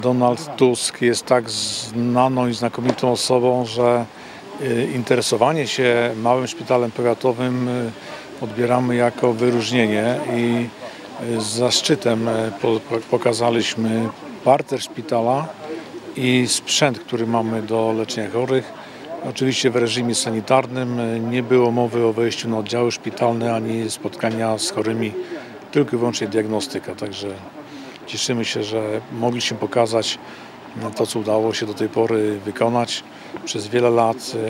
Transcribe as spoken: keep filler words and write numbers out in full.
Donald Tusk jest tak znaną i znakomitą osobą, że interesowanie się małym szpitalem powiatowym odbieramy jako wyróżnienie i z zaszczytem pokazaliśmy parter szpitala i sprzęt, który mamy do leczenia chorych. Oczywiście w reżimie sanitarnym nie było mowy o wejściu na oddziały szpitalne ani spotkania z chorymi, tylko i wyłącznie diagnostyka. Także cieszymy się, że mogliśmy pokazać to, co udało się do tej pory wykonać przez wiele lat.